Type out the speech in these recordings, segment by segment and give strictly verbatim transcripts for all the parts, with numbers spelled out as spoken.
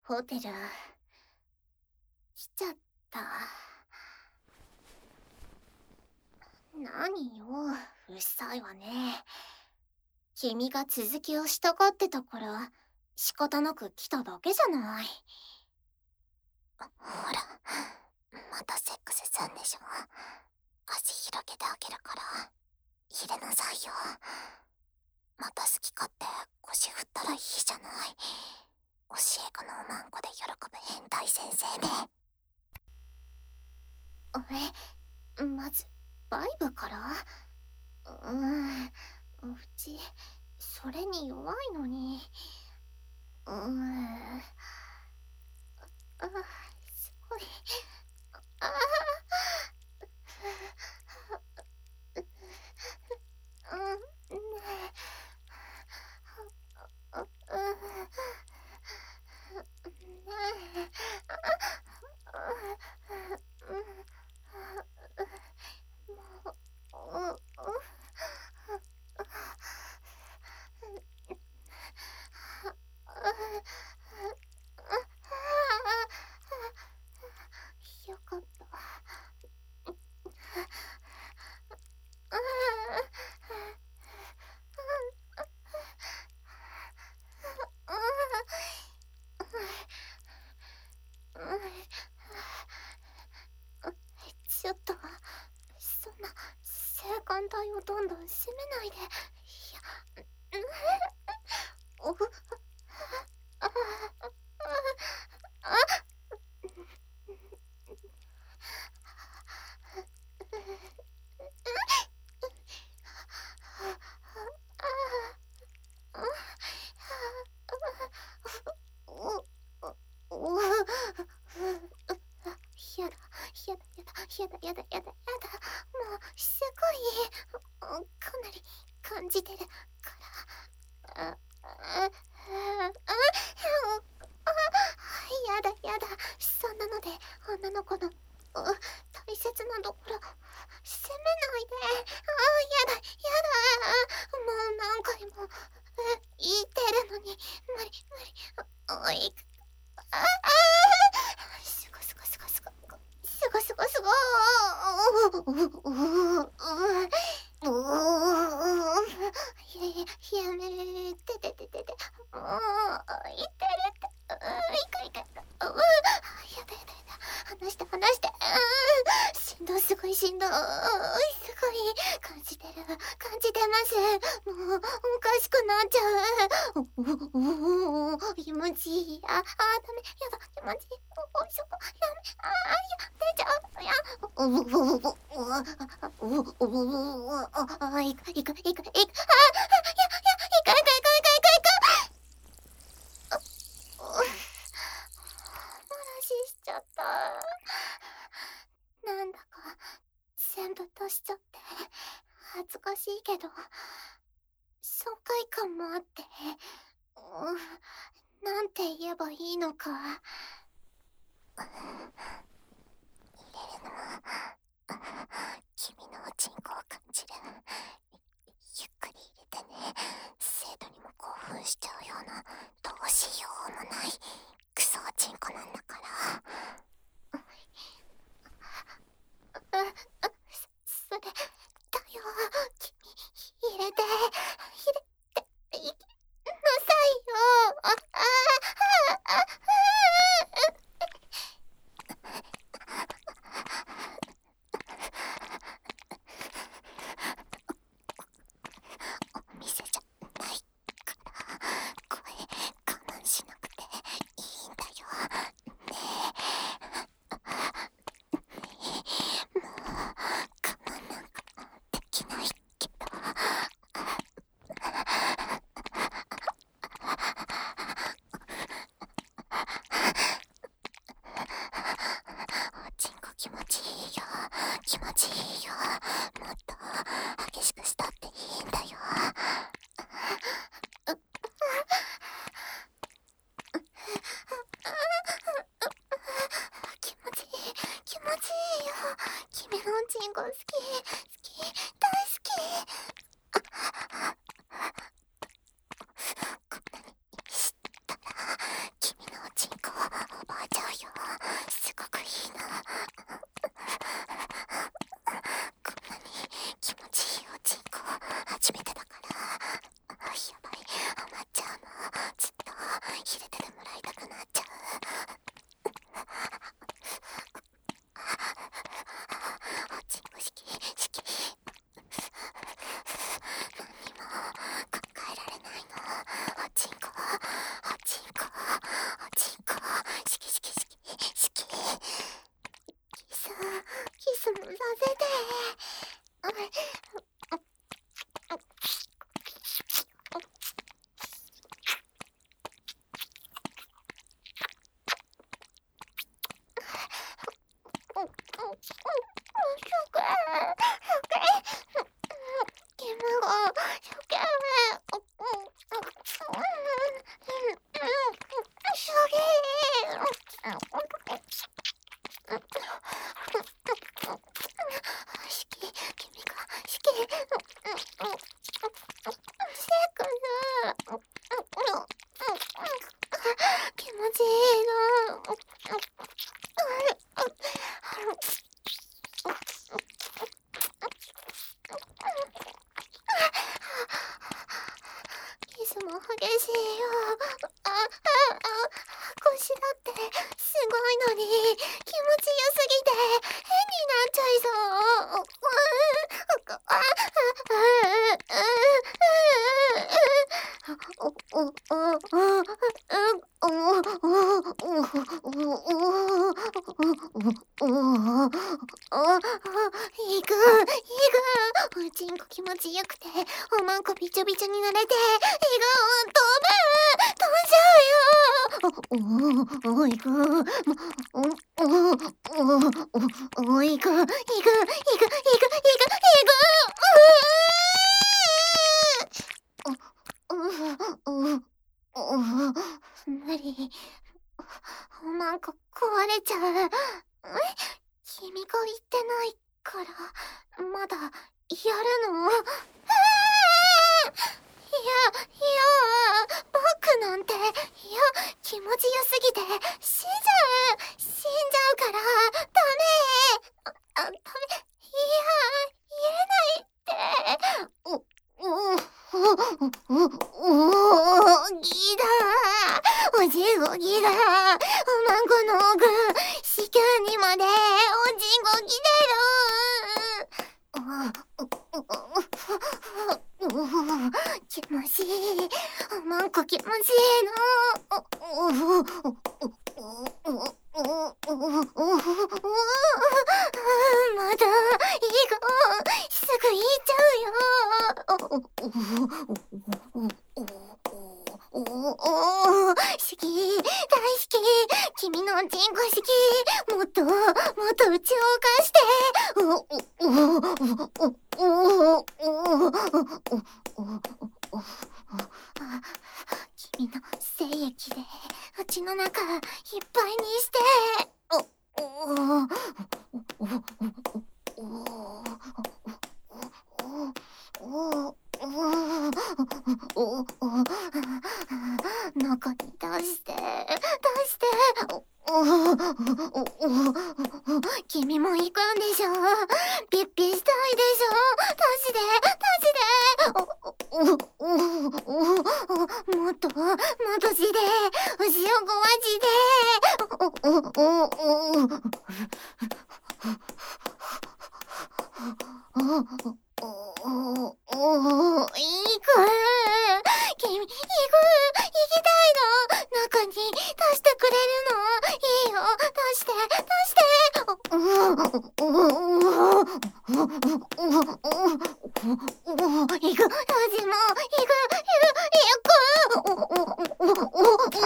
ホテル来ちゃった。何よ、うっさいわね。君が続きをしたがってたから仕方なく来ただけじゃない。 ほら、またセックスすんでしょ。足広げてあげるから入れなさいよ。また好き勝手腰振ったらいいじゃない。教え子のおまんこで喜ぶ変態先生ね。 え、まずバイブから。うーん、うちそれに弱いのに。うーん、あ、すごい。ああ、うん、ねえ、よかった。ちょっとそんな性感帯をどんどん攻めないで。いや、おふあああやだやだやだやだやだやだやだ。もうすごいかなり感じてるから。ああやだやだ、そんなので女の子の大切なところ責めないで。あやだやだ、もう何回も言ってるのに無理無理。おいああすごすごすごすごすごすごすごいやいややめててててて、もう言ってるって。いかいかいか。やだやだやだ、話して話して。しんどい、すごいしんどい、すごい感じてる感じてます。もうおかしくなっちゃう。気持ちいい。ああダメやだ、気持ちいい。おいしょやめ、ああいや出ちゃう。いやううううううううあいくいくいくいくあいやいやいかいかいかいかいかいか漏らししちゃった。なんだか全部出しちゃって恥ずかしいけど爽快感もあって、うん、なんて言えばいいのか。 入れるのは君のおちんこを感じる。ゆっくり入れてね。生徒にも興奮しちゃうようなどうしようもないクソおちんこなんだから。 それだよ、君入れて入れていきなさいよ。ああああお店じゃないから声我慢しなくていいんだよねえ。もう我慢なんかできないけど、おちんこ気持ちいいよ気持ちいいよ。もっと激しくしたっていいんだよ。 気持ちいい気持ちいいよ。君のおちんこ好き好き大好き。 こんなにしたら君のおちんこをちいいの。キスも激しいよ。あ、あ、あ、腰だってすごいのに気持ちよすぎて変になっちゃいそう。いくいく、おちんこ気持ちよくておまんこびちょびちょになれて、いく飛ぶ飛んじゃうよ。おおいくおおおいくいくいくいくいくいくいく無理、おまんこ壊れちゃう。君が言ってないからまだやるの？いやいや、バックなんて、いや気持ちよすぎて死んじゃう死んじゃうからダメ。あ、ダメ、いや言えないって。おおおおおぎだ、おじごぎだ、おまんこの奥子宮にまでおじごぎ出る。気持ちいい、おまんこ気持ちいいの。まだいい子、すぐ言っちゃうよ。好き、大好き、君のチンコ好き、もっともっとうちを貸して。君の精液でうちの中いっぱいにして。中に出して出して。君も行くんでしょ。ピッピしたいでしょ。出して出して。もっともっとして、牛をごわじで。いく君、いく行きたいの。中に出してくれるの。いいよ、出して出して。いく、私もいくいくいく。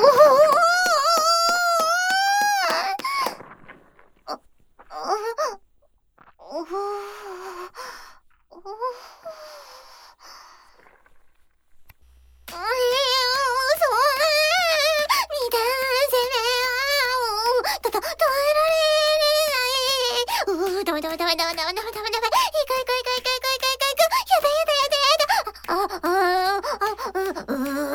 ダメダメダメダメダメダメダメダメ、いくいくいくいくいくいく、やだやだやだやだ。ああ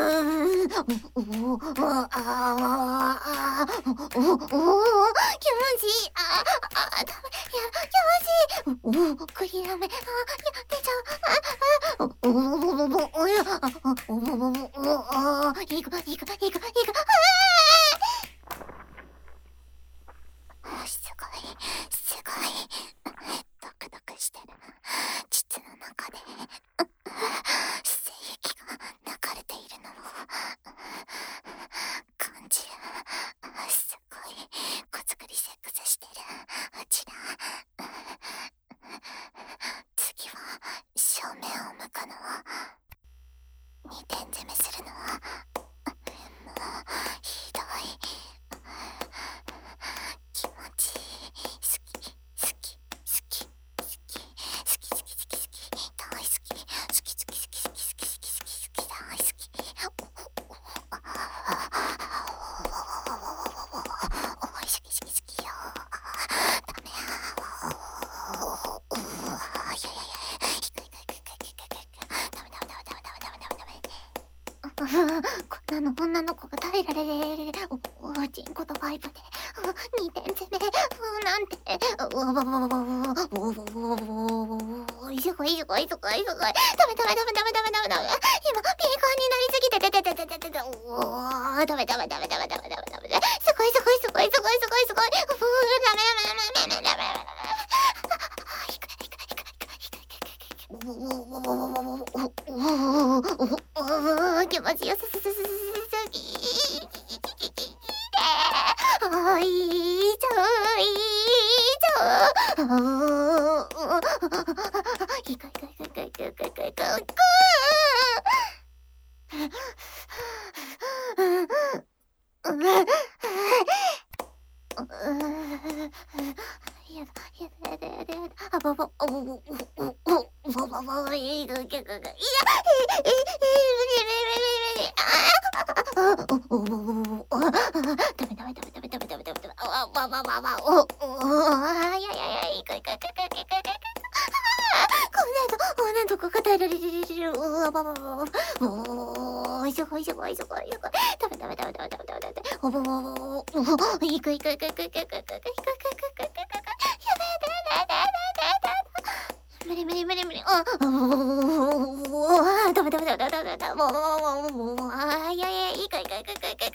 あ気持ちいい。ああダメ、いや気持ちいい。おクリアメ、あ出ちゃう。ああいくいくいくいく。 すごいすごいドクドクしてる。膣の中で精液が流れているのを感じる。すごいこつくりセックスしてるうちら。次は正面を向くの。二点攻めするの。もうれれれれれ、おおチンコとパイプで、うにてん攻め、うなんて、うわわわわわわわわわ、いそこいそこいそこいそこ、ダメダメダメダメダメダメダメ、今ピーカーになりすぎてててててててて、おおダメダメダメダメダメダメダメ、すごいすごいすごいすごいすごいすごい、うダメダメダメダメダメダメダメ。気持ちよさささささぎあいいちゃいいちゃいかいかいかいかいかいかいかいかいかやだやだやだやだやだあばばおおおおおばばばいいかいかいかいいやええええあおおおおダメダメダメダメダメダメダメダメあばばばばおおあやややいかいかいかいかいかいかいかいこんなとこんなとこ答えられるうわばばばばおおいそこいそこいそこいそこダメダメダメダメダメダメダメおぼぼぼおいくいくいくいくいくいくいくいくいくいくいくいくいくいく無理無理無理無理あダメダメダメダメダメダメもうもうもうもうあいやいやいいかいかいかいかいかいかいかい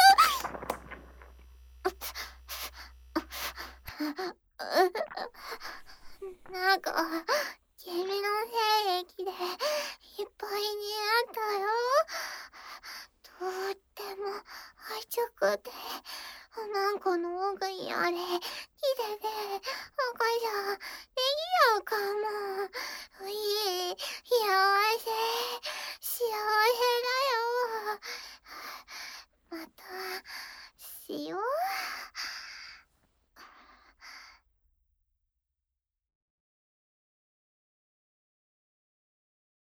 なんか君の精液でいっぱいになったよ。とっても熱くてなんかの奥にあれきれで赤じゃできなかも。